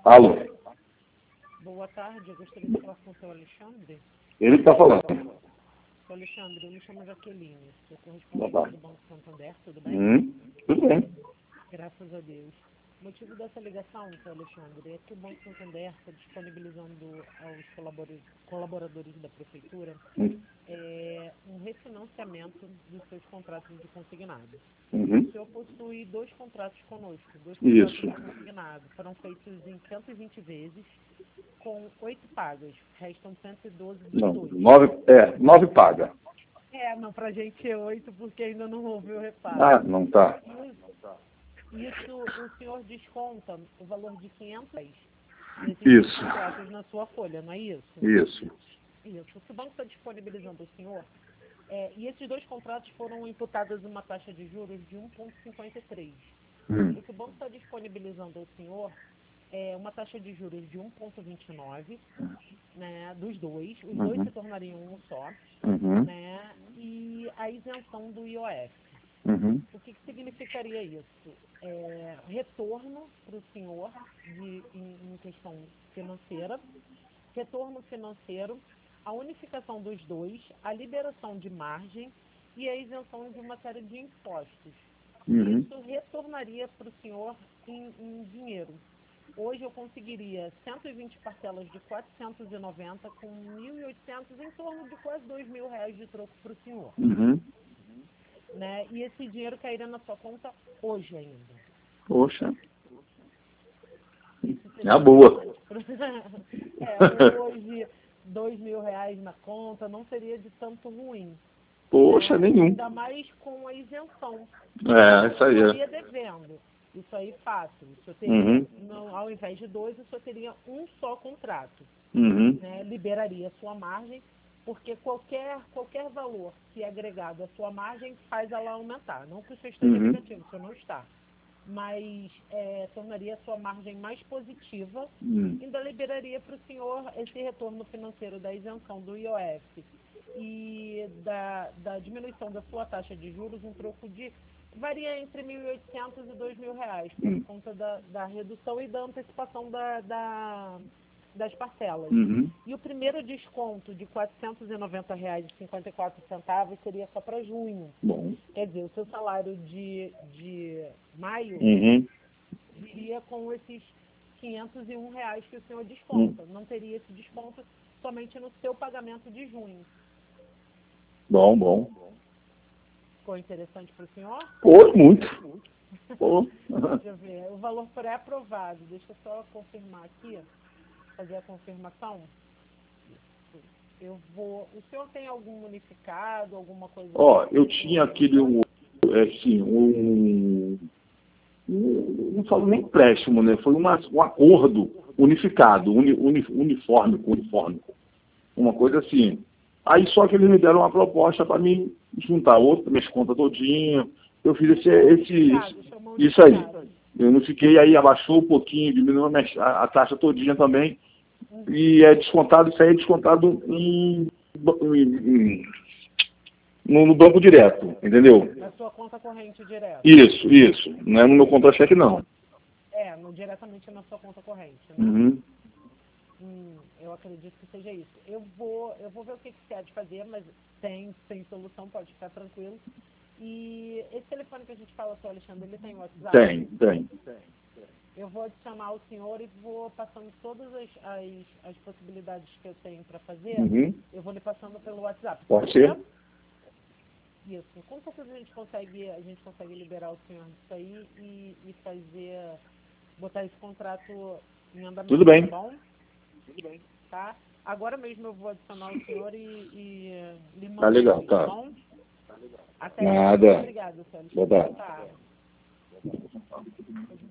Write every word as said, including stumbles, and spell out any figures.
Alô? Boa tarde, eu gostaria de falar com o seu Alexandre. Ele está falando. Seu Alexandre, eu me chamo Jaqueline, sou Boa correspondente tarde. do Banco Santander, tudo bem? Hum, tudo bem. Graças a Deus. O motivo dessa ligação, seu Alexandre, é que o Banco Santander está disponibilizando aos colabora- colaboradores da Prefeitura Hum, é, um refinanciamento dos seus contratos de consignado. O Uhum. senhor possui dois contratos conosco, dois contratos Isso. de consignado. Foram feitos em cento e vinte vezes, com oito pagas. Restam cento e doze dos Não, dois. nove, é, nove paga. É, não, pra gente é oito, porque ainda não houve o reparo. Ah, não tá. Isso, o senhor desconta o valor de quinhentos reais nesses dois Isso. contratos na sua folha, não é isso? Isso. Isso. O que o banco está disponibilizando ao senhor, é, e esses dois contratos foram imputados uma taxa de juros de um vírgula cinquenta e três. Hum, O que o banco está disponibilizando ao senhor é uma taxa de juros de um vírgula vinte e nove, né, dos dois. Os dois Uhum. se tornariam um só, Uhum. né, e a isenção do I O F. Uhum. O que, que significaria isso? É, retorno para o senhor de, em, em questão financeira, retorno financeiro, a unificação dos dois, a liberação de margem e a isenção de uma série de impostos. Uhum. Isso retornaria para o senhor em, em dinheiro. Hoje eu conseguiria cento e vinte parcelas de quatrocentos e noventa com mil e oitocentos, em torno de quase dois mil reais de troco para o senhor. Uhum. Né? E esse dinheiro cairia na sua conta hoje ainda. Poxa, Isso é a seria boa. interessante. É, hoje, dois mil reais na conta não seria de tanto ruim. Poxa, Né? nenhum. Ainda mais com a isenção. É, Não isso aí. estaria É. devendo. Isso aí fácil. O senhor teria, Uhum. não, ao invés de dois, o senhor teria um só contrato. Uhum. Né? Liberaria a sua margem, porque qualquer, qualquer valor que é agregado à sua margem faz ela aumentar. Não que o senhor esteja Uhum. negativo, o senhor não está. Mas é, tornaria a sua margem mais positiva, Hum. ainda liberaria para o senhor esse retorno financeiro da isenção do I O F e da, da diminuição da sua taxa de juros, um troco de varia entre mil e oitocentos e dois mil reais, por Hum. conta da, da redução e da antecipação da, da, das parcelas. Uhum. E o primeiro desconto de quatrocentos e noventa reais e cinquenta e quatro centavos seria só para junho. Bom. Quer dizer, o seu salário de, de maio Uhum. viria com esses quinhentos e um reais que o senhor Hum. desconta. Não teria esse desconto somente no seu pagamento de junho. Bom, bom. Ficou interessante para o senhor? Pô, muito. Pô. Deixa eu ver. O valor pré-aprovado. Deixa eu só confirmar aqui. Fazer a confirmação. Eu vou. O senhor tem algum unificado, alguma coisa Ó, assim? eu Que o tinha senhor aquele, usa? um, é, assim, um, um- não falo nem empréstimo, né? Foi uma, um acordo unificado, uni, uni, uniforme com uniforme, uma coisa assim. Aí só que eles me deram uma proposta para mim juntar outra, minhas contas todinha. Eu fiz esse, esse, Unificado, esse- chamou isso aí. unificado. Eu não fiquei, aí abaixou um pouquinho, diminuiu a, minha- a- a taxa todinha também. Uhum. E é descontado, isso aí é descontado em, em- em- no, no banco direto, entendeu? Na sua conta corrente direta. Isso, isso. Não é no meu contra-cheque, não. É, no, diretamente na sua conta corrente, né? Uhum. Hum, eu acredito que seja isso. Eu vou, eu vou ver o que, que você há de fazer, mas tem, tem solução, pode ficar tranquilo. E esse telefone que a gente fala, seu Alexandre, ele tem WhatsApp? Tem, tem. Eu vou adicionar o senhor e vou passando todas as, as, as possibilidades que eu tenho para fazer. Uhum. Eu vou lhe passando pelo WhatsApp. Pode ser? Isso. Com certeza a gente consegue, a gente consegue liberar o senhor disso aí e, e fazer, botar esse contrato em andamento, Tudo bem. tá bom? Tá? Agora mesmo eu vou adicionar o senhor e, e eh, lhe Tá mando legal, aqui, tá tá. bom? Até já. Muito Nada. obrigada, senhor. Boa tarde. Boa tarde.